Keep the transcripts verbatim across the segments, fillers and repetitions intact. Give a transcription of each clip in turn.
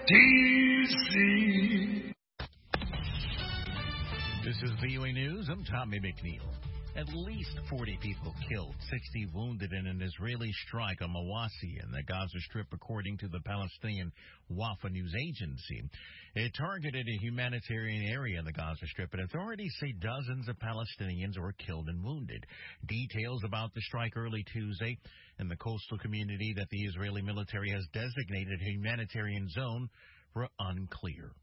D C. This is V O A News. I'm Tommy McNeil. At least forty people killed, sixty wounded in an Israeli strike on Mawasi in the Gaza Strip, according to the Palestinian Wafa news agency. It targeted a humanitarian area in the Gaza Strip, and authorities say dozens of Palestinians were killed and wounded. Details about the strike early Tuesday in the coastal community that the Israeli military has designated a humanitarian zone were unclear.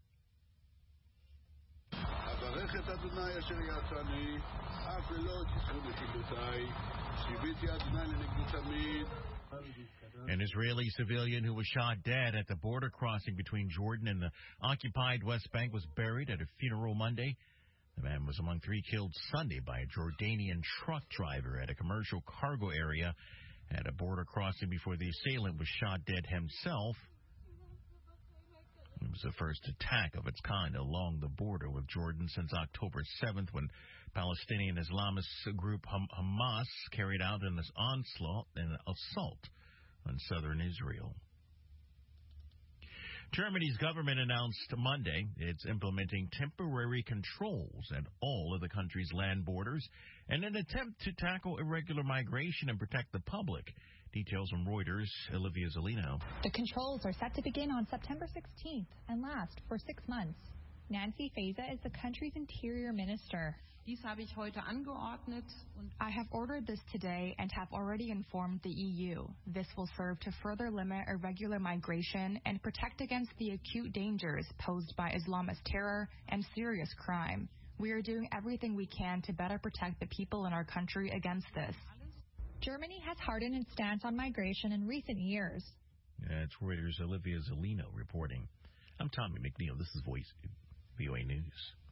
An Israeli civilian who was shot dead at the border crossing between Jordan and the occupied West Bank was buried at a funeral Monday. The man was among three killed Sunday by a Jordanian truck driver at a commercial cargo area at a border crossing before the assailant was shot dead himself. It was the first attack of its kind along the border with Jordan since October seventh, when Palestinian Islamist group Hamas carried out an onslaught and assault on southern Israel. Germany's government announced Monday it's implementing temporary controls at all of the country's land borders in an attempt to tackle irregular migration and protect the public. Details from Reuters, Olivia Zolino. The controls are set to begin on September sixteenth and last for six months. Nancy Faeser is the country's interior minister. Dies habe ich heute angeordnet. I have ordered this today and have already informed the E U. This will serve to further limit irregular migration and protect against the acute dangers posed by Islamist terror and serious crime. We are doing everything we can to better protect the people in our country against this. Germany has hardened its stance on migration in recent years. That's Reuters' Olivia Zolino reporting. I'm Tommy McNeil. This is Voice V O A News.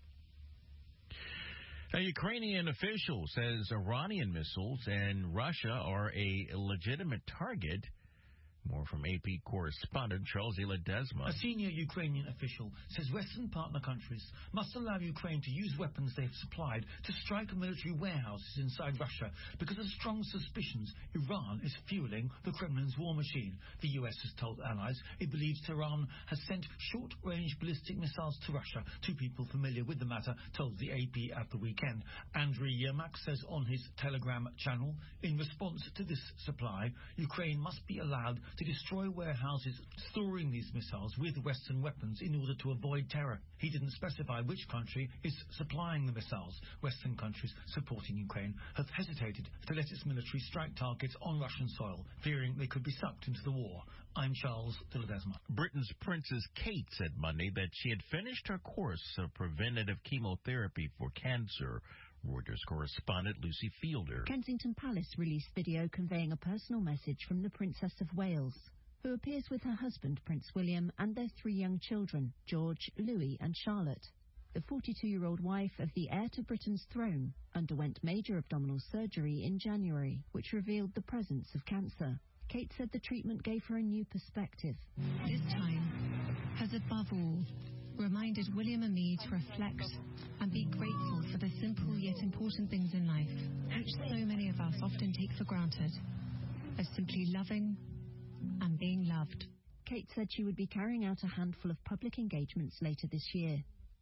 A Ukrainian official says Iranian missiles in Russia are a legitimate target. More from A P correspondent Charles Ledesma. A senior Ukrainian official says Western partner countries must allow Ukraine to use weapons they have supplied to strike military warehouses inside Russia because of strong suspicions Iran is fueling the Kremlin's war machine. The U S has told allies it believes Tehran has sent short-range ballistic missiles to Russia. Two people familiar with the matter told the A P at the weekend. Andriy Yermak says on his Telegram channel, in response to this supply, Ukraine must be allowed to destroy warehouses storing these missiles with Western weapons in order to avoid terror. He didn't specify which country is supplying the missiles. Western countries supporting Ukraine have hesitated to let its military strike targets on Russian soil, fearing they could be sucked into the war. I'm Charles Ledesma. Britain's Princess Kate said Monday that she had finished her course of preventative chemotherapy for cancer. Reuters correspondent Lucy Fielder. Kensington Palace released video conveying a personal message from the Princess of Wales, who appears with her husband, Prince William, and their three young children, George, Louis and Charlotte. The forty-two-year-old wife of the heir to Britain's throne underwent major abdominal surgery in January, which revealed the presence of cancer. Kate said the treatment gave her a new perspective. This time has above all reminded William and me to reflect and be grateful for the simple yet important things in life, which so many of us often take for granted, as simply loving and being loved. Kate said she would be carrying out a handful of public engagements later this year.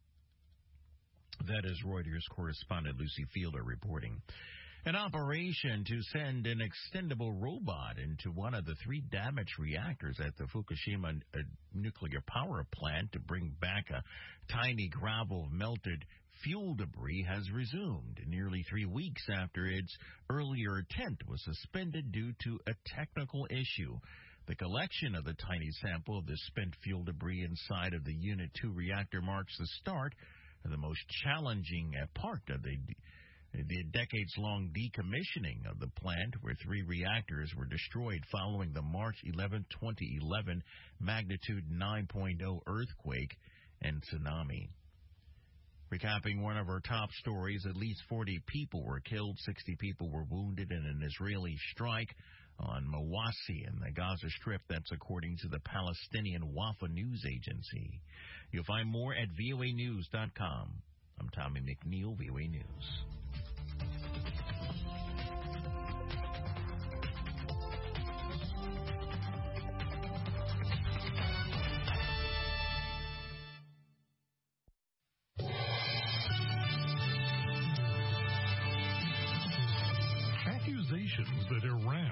That is Reuters correspondent Lucy Fielder reporting. An operation to send an extendable robot into one of the three damaged reactors at the Fukushima uh, nuclear power plant to bring back a tiny gravel of melted fuel debris has resumed, nearly three weeks after its earlier attempt was suspended due to a technical issue. The collection of the tiny sample of the spent fuel debris inside of the Unit two reactor marks the start of the most challenging uh, part of the The decades-long decommissioning of the plant, where three reactors were destroyed following the March eleventh, twenty eleven magnitude nine point oh earthquake and tsunami. Recapping one of our top stories, at least forty people were killed, sixty people were wounded in an Israeli strike on Mawasi in the Gaza Strip. That's according to the Palestinian Wafa news agency. You'll find more at V O A news dot com. I'm Tommy McNeil, V O A News.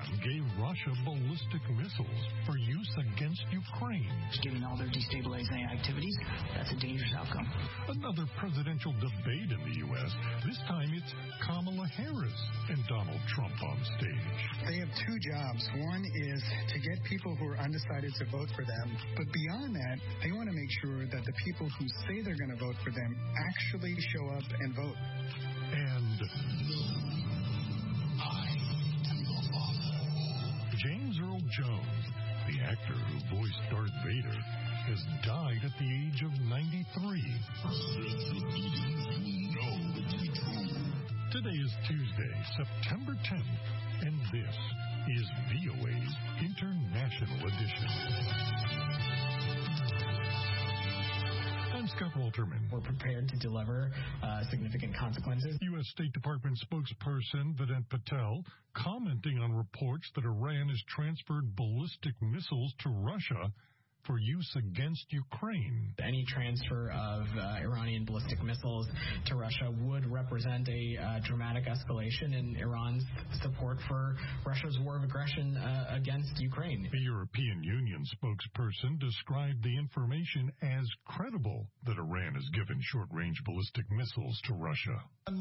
gave Russia ballistic missiles for use against Ukraine. Given all their destabilizing activities, that's a dangerous outcome. Another presidential debate in the U S. This time it's Kamala Harris and Donald Trump on stage. They have two jobs. One is to get people who are undecided to vote for them. But beyond that, they want to make sure that the people who say they're going to vote for them actually show up and vote. And I am your father. James Earl Jones, the actor who voiced Darth Vader, has died at the age of ninety-three. Today is Tuesday, September tenth, and this is V O A's International Edition. I'm Scott Walterman. We're prepared to deliver uh, significant consequences. U S. State Department spokesperson Vedant Patel commenting on reports that Iran has transferred ballistic missiles to Russia for use against Ukraine. Any transfer of uh, Iranian ballistic missiles to Russia would represent a uh, dramatic escalation in Iran's support for Russia's war of aggression uh, against Ukraine. The European Union spokesperson described the information as credible that Iran has given short-range ballistic missiles to Russia.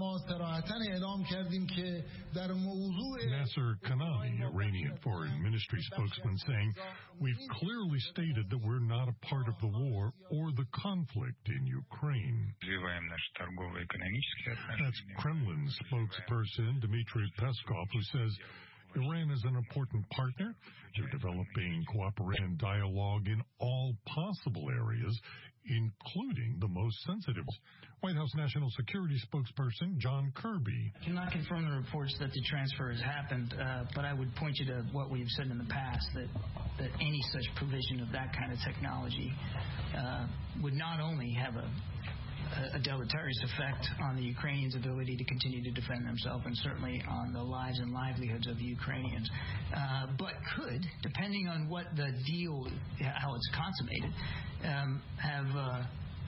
Nasser Kanani, Iranian Foreign Ministry spokesman, saying, "We've clearly stated that we're not a part of the war or the conflict in Ukraine." That's Kremlin spokesperson Dmitry Peskov, who says Iran is an important partner. They're developing cooperation and dialogue in all possible areas, including the most sensitive. White House National Security spokesperson John Kirby. I cannot confirm the reports that the transfer has happened, uh, but I would point you to what we've said in the past, that, that any such provision of that kind of technology uh, would not only have a a deleterious effect on the Ukrainians' ability to continue to defend themselves, and certainly on the lives and livelihoods of Ukrainians, uh, but could, depending on what the deal, how it's consummated, um, have uh,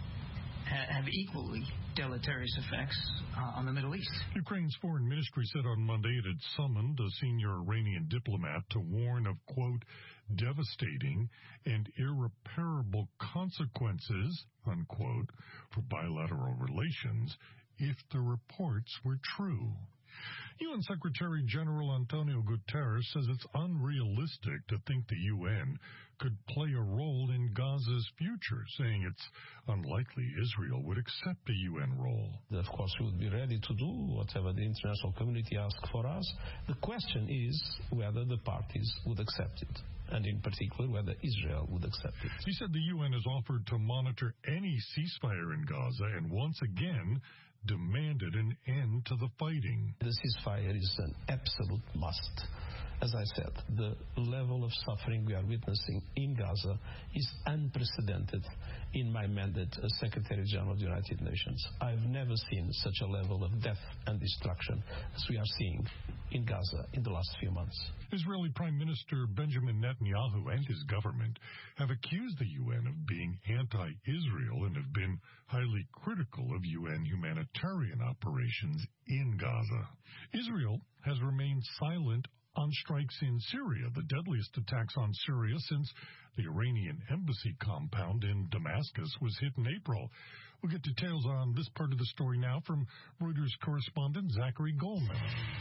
have equally deleterious effects uh, on the Middle East. Ukraine's foreign ministry said on Monday it had summoned a senior Iranian diplomat to warn of, quote, devastating and irreparable consequences, unquote, for bilateral relations if the reports were true. U N Secretary General Antonio Guterres says it's unrealistic to think the U N could play a role in Gaza's future, saying it's unlikely Israel would accept a U N role. Of course, we would be ready to do whatever the international community asks for us. The question is whether the parties would accept it, and in particular whether Israel would accept it. He said the U N has offered to monitor any ceasefire in Gaza and once again demanded an end to the fighting. The ceasefire is an absolute must. As I said, the level of suffering we are witnessing in Gaza is unprecedented in my mandate as Secretary General of the United Nations. I've never seen such a level of death and destruction as we are seeing in Gaza in the last few months. Israeli Prime Minister Benjamin Netanyahu and his government have accused the U N of being anti-Israel and have been highly critical of U N humanitarian operations in Gaza. Israel has remained silent on strikes in Syria, the deadliest attacks on Syria since the Iranian embassy compound in Damascus was hit in April. We'll get details on this part of the story now from Reuters correspondent Zachary Goldman.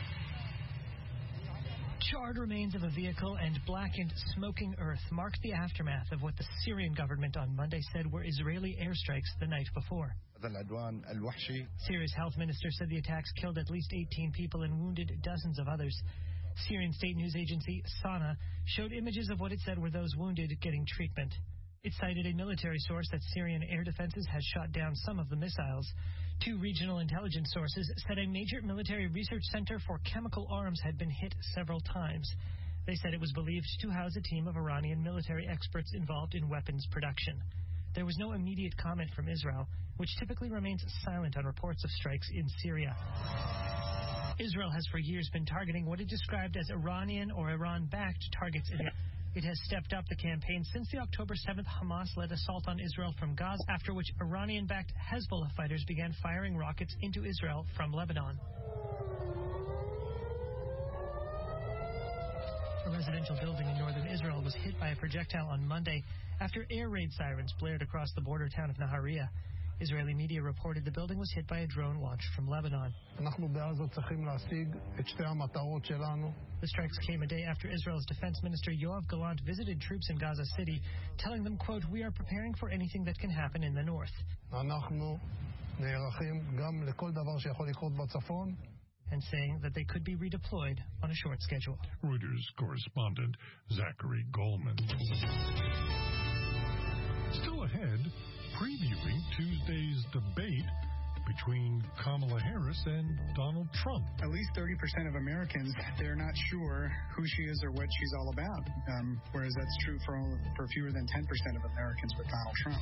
Charred remains of a vehicle and blackened, smoking earth marked the aftermath of what the Syrian government on Monday said were Israeli airstrikes the night before. Syria's health minister said the attacks killed at least eighteen people and wounded dozens of others. Syrian state news agency Sana showed images of what it said were those wounded getting treatment. It cited a military source that Syrian air defenses had shot down some of the missiles. Two regional intelligence sources said a major military research center for chemical arms had been hit several times. They said it was believed to house a team of Iranian military experts involved in weapons production. There was no immediate comment from Israel, which typically remains silent on reports of strikes in Syria. Israel has for years been targeting what it described as Iranian or Iran-backed targets. It has stepped up the campaign since the October seventh Hamas-led assault on Israel from Gaza, after which Iranian-backed Hezbollah fighters began firing rockets into Israel from Lebanon. A residential building in northern Israel was hit by a projectile on Monday after air raid sirens blared across the border town of Nahariya. Israeli media reported the building was hit by a drone launched from Lebanon. The strikes came a day after Israel's defense minister Yoav Gallant visited troops in Gaza City, telling them, quote, "We are preparing for anything that can happen in the north." And saying that they could be redeployed on a short schedule. Reuters correspondent Zachary Goldman. Still ahead, previewing Tuesday's debate between Kamala Harris and Donald Trump. At least thirty percent of Americans, they're not sure who she is or what she's all about, um, whereas that's true for, for fewer than ten percent of Americans with Donald Trump.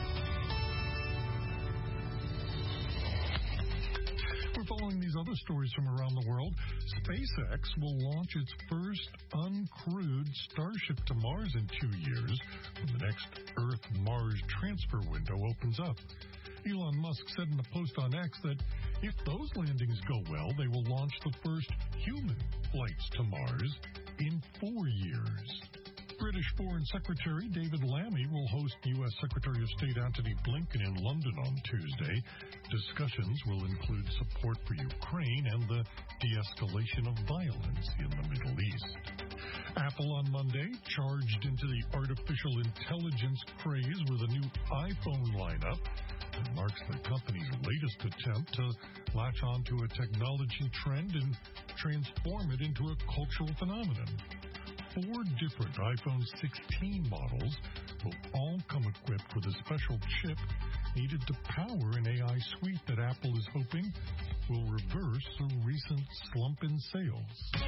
We're following these other stories from around the world. SpaceX will launch its first uncrewed Starship to Mars in two years when the next Earth-Mars transfer window opens up. Elon Musk said in a post on X that if those landings go well, they will launch the first human flights to Mars in four years. British Foreign Secretary David Lammy will host U S Secretary of State Antony Blinken in London on Tuesday. Discussions will include support for Ukraine and the de-escalation of violence in the Middle East. Apple on Monday charged into the artificial intelligence craze with a new iPhone lineup that marks the company's latest attempt to latch onto a technology trend and transform it into a cultural phenomenon. Four different iPhone sixteen models will all come equipped with a special chip needed to power an A I suite that Apple is hoping will reverse a recent slump in sales.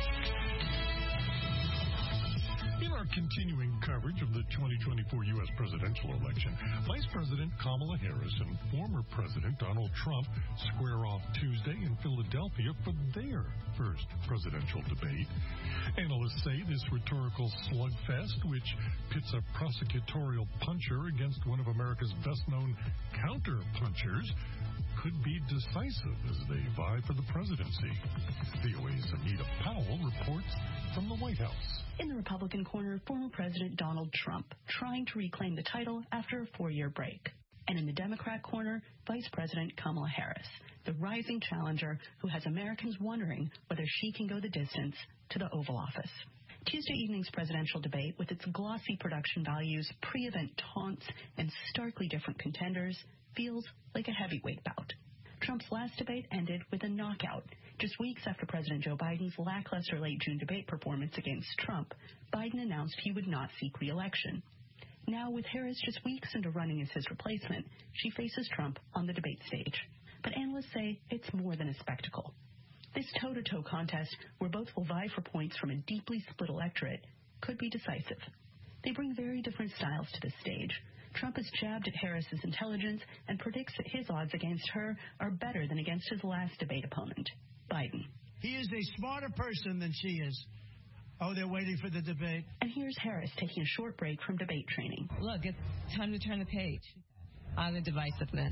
In our continuing coverage of the twenty twenty-four U S presidential election, Vice President Kamala Harris and former President Donald Trump square off Tuesday in Philadelphia for their first presidential debate. Analysts say this rhetorical slugfest, which pits a prosecutorial puncher against one of America's best-known counter-punchers, could be decisive as they vie for the presidency. V O A's Anita Powell reports from the White House. In the Republican corner, former President Donald Trump, trying to reclaim the title after a four-year break. And in the Democrat corner, Vice President Kamala Harris, the rising challenger who has Americans wondering whether she can go the distance to the Oval Office. Tuesday evening's presidential debate, with its glossy production values, pre-event taunts, and starkly different contenders, feels like a heavyweight bout. Trump's last debate ended with a knockout. Just weeks after President Joe Biden's lackluster late June debate performance against Trump, Biden announced he would not seek re-election. Now, with Harris just weeks into running as his replacement, she faces Trump on the debate stage. But analysts say it's more than a spectacle. This toe-to-toe contest, where both will vie for points from a deeply split electorate, could be decisive. They bring very different styles to the stage. Trump has jabbed at Harris's intelligence and predicts that his odds against her are better than against his last debate opponent, Biden. He is a smarter person than she is. Oh, they're waiting for the debate. And here's Harris taking a short break from debate training. Look, it's time to turn the page on the divisiveness.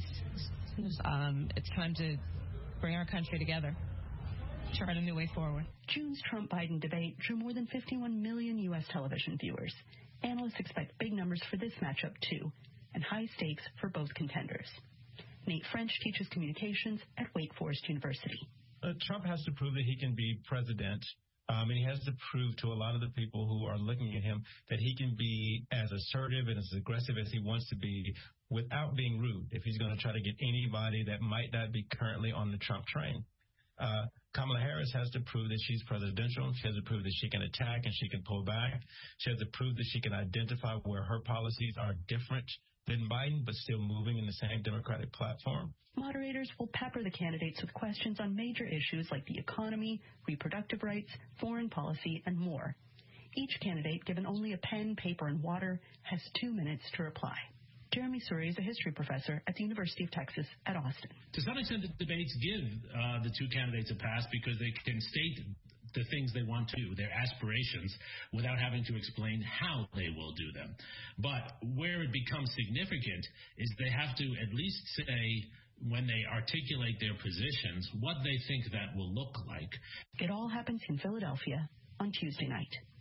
Um, it's time to bring our country together. Chart a new way forward. June's Trump-Biden debate drew more than fifty-one million U S television viewers. Analysts expect big numbers for this matchup, too, and high stakes for both contenders. Nate French teaches communications at Wake Forest University. Uh, Trump has to prove that he can be president, um, and he has to prove to a lot of the people who are looking at him that he can be as assertive and as aggressive as he wants to be without being rude if he's going to try to get anybody that might not be currently on the Trump train. Uh, Kamala Harris has to prove that she's presidential. She has to prove that she can attack and she can pull back. She has to prove that she can identify where her policies are different than Biden, but still moving in the same Democratic platform. Moderators will pepper the candidates with questions on major issues like the economy, reproductive rights, foreign policy, and more. Each candidate, given only a pen, paper, and water, has two minutes to reply. Jeremy Suri is a history professor at the University of Texas at Austin. To some extent, the debates give uh, the two candidates a pass because they can state the things they want to do, their aspirations, without having to explain how they will do them. But where it becomes significant is they have to at least say, when they articulate their positions, what they think that will look like. It all happens in Philadelphia on Tuesday night.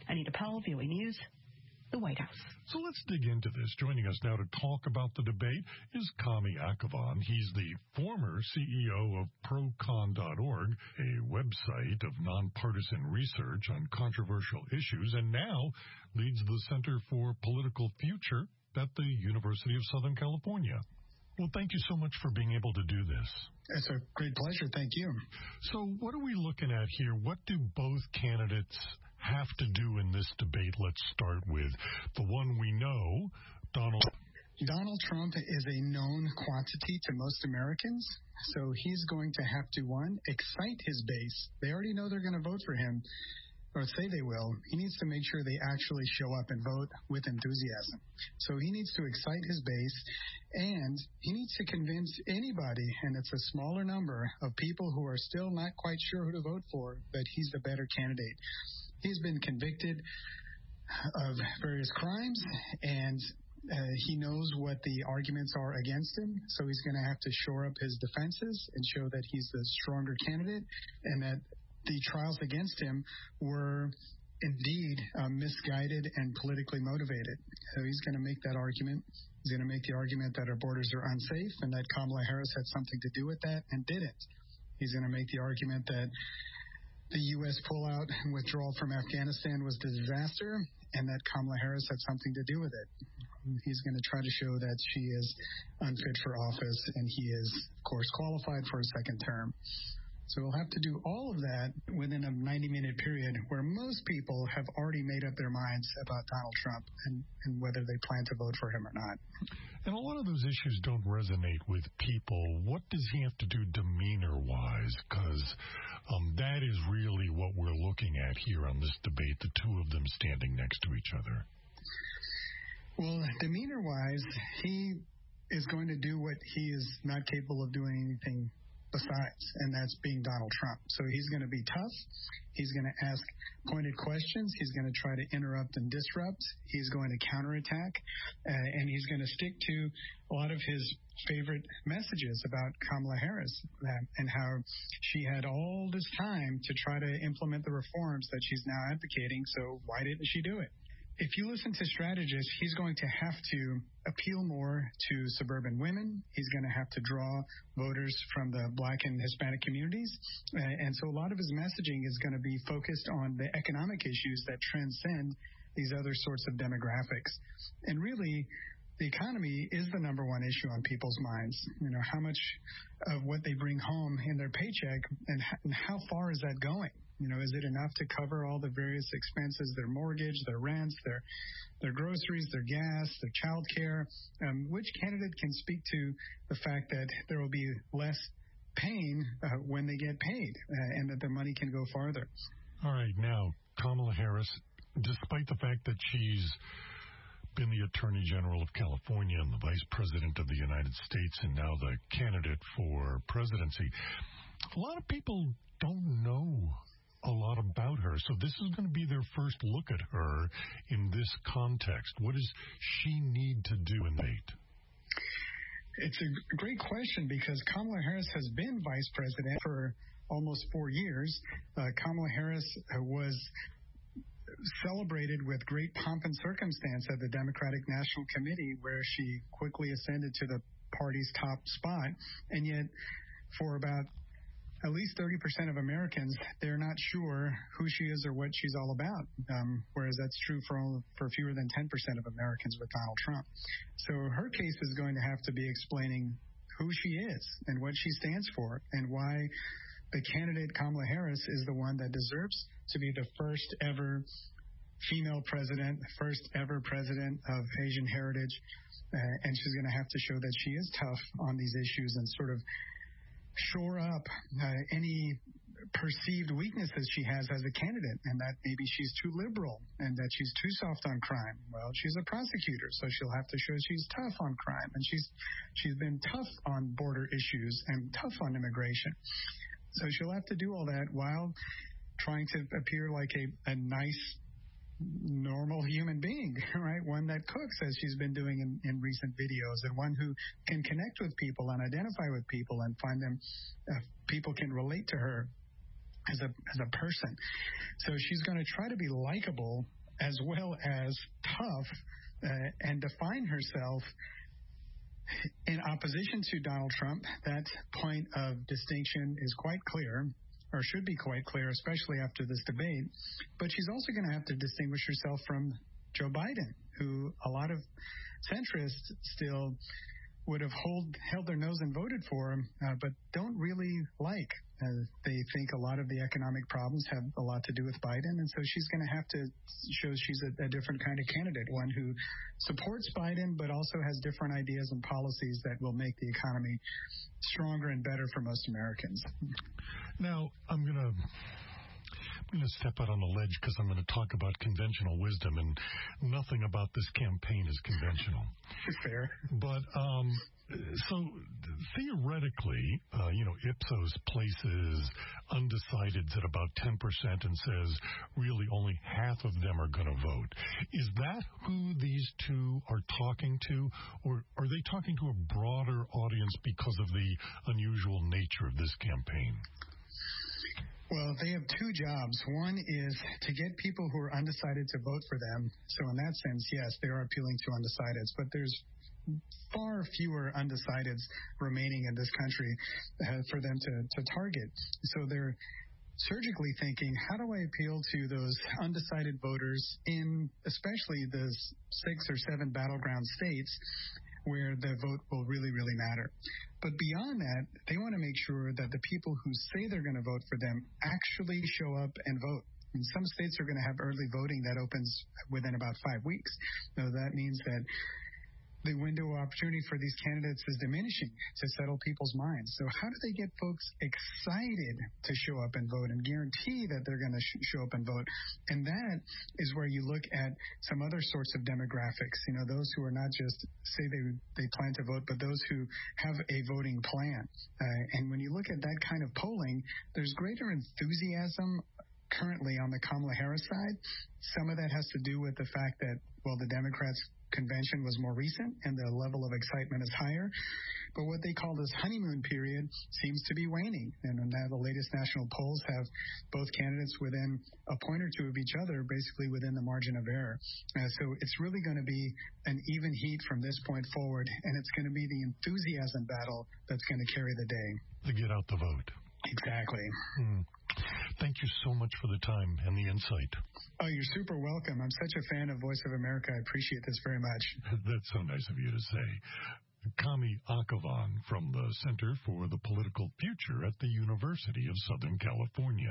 Anita Powell, V O A News, the White House. So let's dig into this. Joining us now to talk about the debate is Kami Akhavan. He's the former C E O of Procon dot org, a website of nonpartisan research on controversial issues, and now leads the Center for Political Future at the University of Southern California. Well, thank you so much for being able to do this. It's a great pleasure. Thank you. So what are we looking at here? What do both candidates have to do in this debate? Let's start with the one we know, Donald. Donald Trump is a known quantity to most Americans, so he's going to have to, one, excite his base. They already know they're going to vote for him, or say they will. He needs to make sure they actually show up and vote with enthusiasm. So he needs to excite his base, and he needs to convince anybody, and it's a smaller number, of people who are still not quite sure who to vote for, that he's the better candidate. He's been convicted of various crimes, and uh, he knows what the arguments are against him, so he's going to have to shore up his defenses and show that he's the stronger candidate and that the trials against him were indeed uh, misguided and politically motivated. So he's going to make that argument. He's going to make the argument that our borders are unsafe and that Kamala Harris had something to do with that and didn't. He's going to make the argument that the U S pullout and withdrawal from Afghanistan was a disaster and that Kamala Harris had something to do with it. He's going to try to show that she is unfit for office and he is, of course, qualified for a second term. So we'll have to do all of that within a ninety-minute period where most people have already made up their minds about Donald Trump and, and whether they plan to vote for him or not. And a lot of those issues don't resonate with people. What does he have to do demeanor-wise? Because um, that is really what we're looking at here on this debate, the two of them standing next to each other. Well, demeanor-wise, he is going to do what he is not capable of doing anything besides, and that's being Donald Trump. So he's going to be tough. He's going to ask pointed questions. He's going to try to interrupt and disrupt. He's going to counterattack, uh, and he's going to stick to a lot of his favorite messages about Kamala Harris uh, and how she had all this time to try to implement the reforms that she's now advocating, so why didn't she do it? If you listen to strategists, he's going to have to appeal more to suburban women. He's going to have to draw voters from the Black and Hispanic communities. Uh, and so a lot of his messaging is going to be focused on the economic issues that transcend these other sorts of demographics. And really, the economy is the number one issue on people's minds. You know, how much of what they bring home in their paycheck and, and how far is that going? You know, is it enough to cover all the various expenses, their mortgage, their rents, their their groceries, their gas, their child care? Um, which candidate can speak to the fact that there will be less pain uh, when they get paid uh, and that their money can go farther? All right. Now, Kamala Harris, despite the fact that she's been the Attorney General of California and the Vice President of the United States and now the candidate for presidency, a lot of people don't know a lot about her. So this is going to be their first look at her in this context. What does she need to do in debate? It's a great question because Kamala Harris has been vice president for almost four years. Uh, Kamala Harris was celebrated with great pomp and circumstance at the Democratic National Committee, where she quickly ascended to the party's top spot. And yet, for about at least thirty percent of Americans, they're not sure who she is or what she's all about, um, whereas that's true for only, for fewer than ten percent of Americans with Donald Trump. So her case is going to have to be explaining who she is and what she stands for and why the candidate Kamala Harris is the one that deserves to be the first ever female president, first ever president of Asian heritage, uh, and she's going to have to show that she is tough on these issues and sort of shore up uh, any perceived weaknesses she has as a candidate, and that maybe she's too liberal and that she's too soft on crime. Well, she's a prosecutor, so she'll have to show she's tough on crime, and she's she's been tough on border issues and tough on immigration. So she'll have to do all that while trying to appear like a, a nice, normal human being, right? One that cooks, as she's been doing in, in recent videos, and one who can connect with people and identify with people and find them, uh, people can relate to her as a as a person. So she's going to try to be likable as well as tough, uh, and define herself in opposition to Donald Trump. That point of distinction is quite clear, or should be quite clear, especially after this debate. But she's also going to have to distinguish herself from Joe Biden, who a lot of centrists still would have hold, held their nose and voted for him, uh, but don't really like. Uh, they think a lot of the economic problems have a lot to do with Biden, and so she's going to have to show she's a, a different kind of candidate, one who supports Biden, but also has different ideas and policies that will make the economy stronger and better for most Americans. Now, I'm going to... I'm going to step out on the ledge because I'm going to talk about conventional wisdom, and nothing about this campaign is conventional. Fair. But, um, so theoretically, uh, you know, Ipsos places undecideds at about ten percent and says really only half of them are going to vote. Is that who these two are talking to, or are they talking to a broader audience because of the unusual nature of this campaign? Well, they have two jobs. One is to get people who are undecided to vote for them. So in that sense, yes, they are appealing to undecideds. But there's far fewer undecideds remaining in this country uh, for them to, to target. So they're surgically thinking, how do I appeal to those undecided voters in especially the six or seven battleground states where the vote will really, really matter. But beyond that, they want to make sure that the people who say they're going to vote for them actually show up and vote. And some states are going to have early voting that opens within about five weeks. So that means that the window of opportunity for these candidates is diminishing to settle people's minds. So how do they get folks excited to show up and vote and guarantee that they're going to sh- show up and vote? And that is where you look at some other sorts of demographics, you know, those who are not just say they they plan to vote, but those who have a voting plan. Uh, and when you look at that kind of polling, there's greater enthusiasm currently on the Kamala Harris side. Some of that has to do with the fact that, well, the Democrats' convention was more recent and the level of excitement is higher. But what they call this honeymoon period seems to be waning. And now the latest national polls have both candidates within a point or two of each other, basically within the margin of error. Uh, so it's really going to be an even heat from this point forward, and it's going to be the enthusiasm battle that's going to carry the day. To get out the vote. Exactly. Hmm. Thank you so much for the time and the insight. Oh, you're super welcome. I'm such a fan of Voice of America. I appreciate this very much. That's so nice of you to say. Kami Akavan from the Center for the Political Future at the University of Southern California.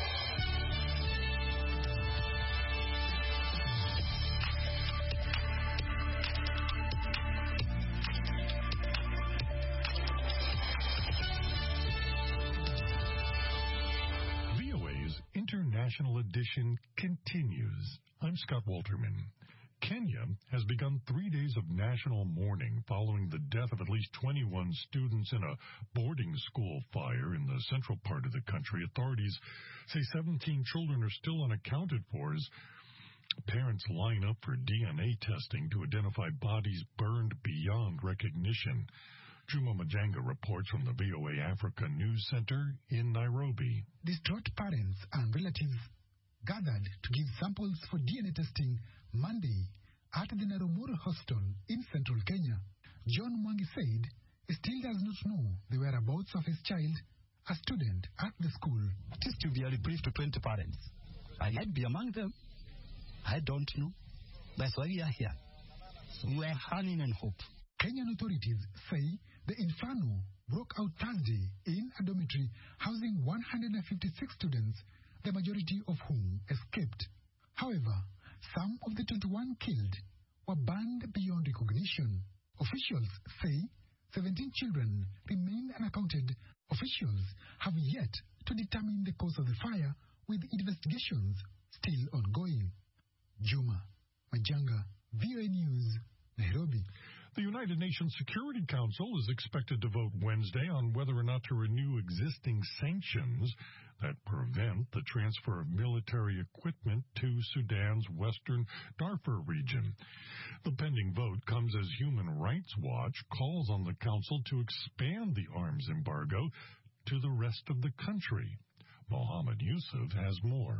International edition continues. I'm Scott Walterman. Kenya has begun three days of national mourning following the death of at least twenty-one students in a boarding school fire in the central part of the country. Authorities say seventeen children are still unaccounted for as parents line up for D N A testing to identify bodies burned beyond recognition. Juma Majanga reports from the V O A Africa News Center in Nairobi. Distraught parents and relatives gathered to give samples for D N A testing Monday at the Narumuru Hospital in central Kenya. John Mwangi said he still does not know the whereabouts of his child, a student at the school. It is to be a reprieve to twenty parents. I might be among them. I don't know. That's why we are here. We are having and hope. Kenyan authorities say the inferno broke out Thursday in a dormitory housing one hundred fifty-six students, the majority of whom escaped. However, some of the twenty-one killed were burned beyond recognition. Officials say seventeen children remain unaccounted. Officials have yet to determine the cause of the fire, with investigations still ongoing. Juma Majanga, V O A News, Nairobi. The United Nations Security Council is expected to vote Wednesday on whether or not to renew existing sanctions that prevent the transfer of military equipment to Sudan's western Darfur region. The pending vote comes as Human Rights Watch calls on the council to expand the arms embargo to the rest of the country. Mohammed Yusuf has more.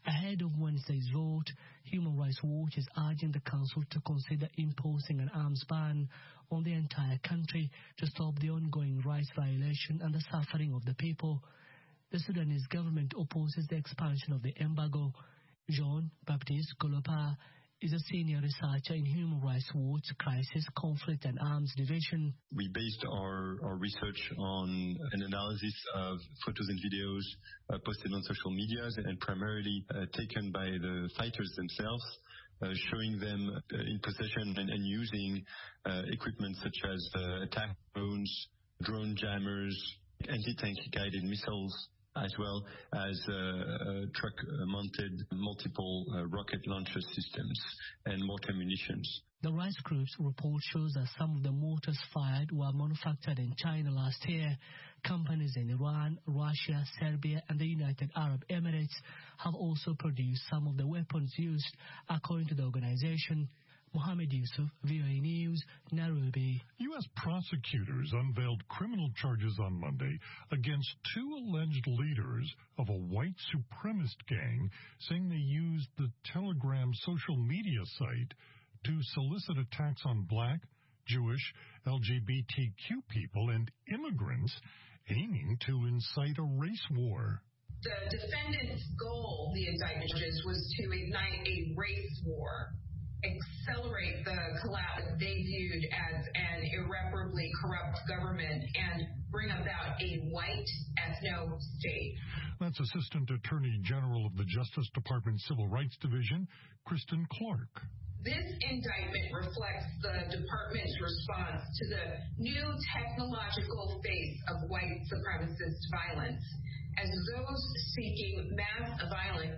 Ahead of Wednesday's vote, Human Rights Watch is urging the council to consider imposing an arms ban on the entire country to stop the ongoing rights violation and the suffering of the people. The Sudanese government opposes the expansion of the embargo. Jean-Baptiste Golopa is a senior researcher in Human Rights Watch Crisis, Conflict and Arms Division. We based our, our research on an analysis of photos and videos uh, posted on social media and primarily uh, taken by the fighters themselves, uh, showing them uh, in possession and, and using uh, equipment such as uh, attack drones, drone jammers, anti-tank guided missiles, as well as uh, uh, truck-mounted multiple uh, rocket launcher systems and mortar munitions. The rights group's report shows that some of the mortars fired were manufactured in China last year. Companies in Iran, Russia, Serbia, and the United Arab Emirates have also produced some of the weapons used, according to the organization. Mohammed Yusuf, V O A News, Nairobi. U S prosecutors unveiled criminal charges on Monday against two alleged leaders of a white supremacist gang, saying they used the Telegram social media site to solicit attacks on black, Jewish, L G B T Q people and immigrants, aiming to incite a race war. The defendant's goal, the indictment judges, was to ignite a race war, accelerate the collapse that they viewed as an irreparably corrupt government, and bring about a white ethno-state. That's Assistant Attorney General of the Justice Department Civil Rights Division, Kristen Clark. This indictment reflects the department's response to the new technological face of white supremacist violence, as those seeking mass violence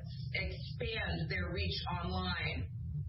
expand their reach online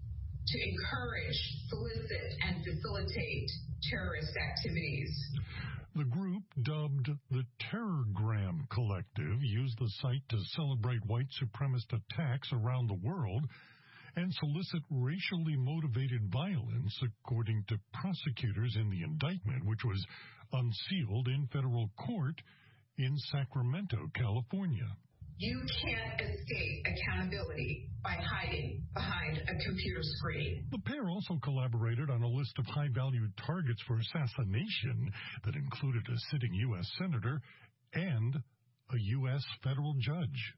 to encourage, solicit, and facilitate terrorist activities. The group, dubbed the Terrorgram Collective, used the site to celebrate white supremacist attacks around the world and solicit racially motivated violence, according to prosecutors in the indictment, which was unsealed in federal court in Sacramento, California. You can't escape accountability by hiding behind a computer screen. The pair also collaborated on a list of high-value targets for assassination that included a sitting U S senator and a U S federal judge.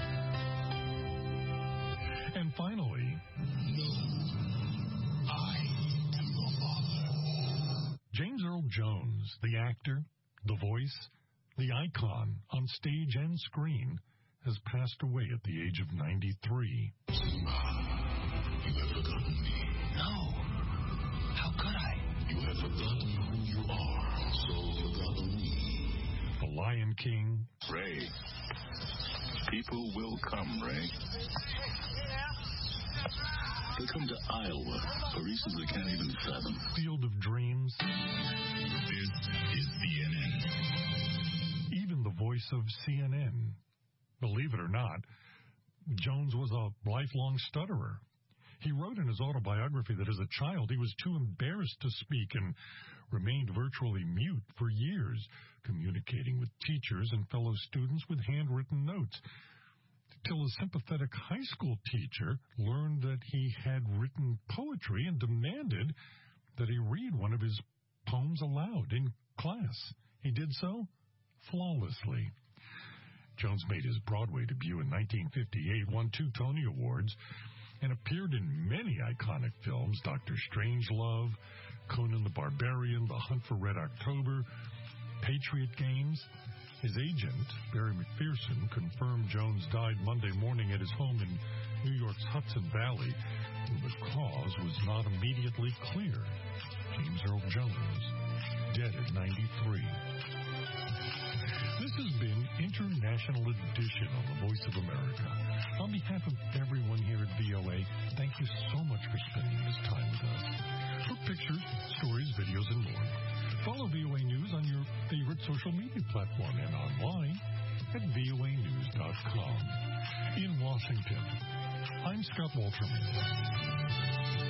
And finally, no, I am your father. James Earl Jones, the actor, the voice, the icon on stage and screen, has passed away at the age of ninety-three. Simba, you have forgotten me. No. How could I? You have forgotten who you are, so forgotten me. The Lion King. Ray. People will come, Ray. They'll come to Iowa for reasons they can't even fathom. Field of Dreams. This is C N N. Even the voice of C N N. Believe it or not, Jones was a lifelong stutterer. He wrote in his autobiography that as a child he was too embarrassed to speak and remained virtually mute for years, communicating with teachers and fellow students with handwritten notes, till a sympathetic high school teacher learned that he had written poetry and demanded that he read one of his poems aloud in class. He did so flawlessly. Jones made his Broadway debut in nineteen fifty-eight, won two Tony Awards, and appeared in many iconic films: Doctor Strangelove, Conan the Barbarian, The Hunt for Red October, Patriot Games. His agent, Barry McPherson, confirmed Jones died Monday morning at his home in New York's Hudson Valley. The cause was not immediately clear. James Earl Jones, dead at ninety-three. This has been International Edition on the Voice of America. On behalf of everyone here at V O A, thank you so much for spending this time with us. For pictures, stories, videos, and more, follow V O A News on your favorite social media platform and online at V O A news dot com. In Washington, I'm Scott Walterman.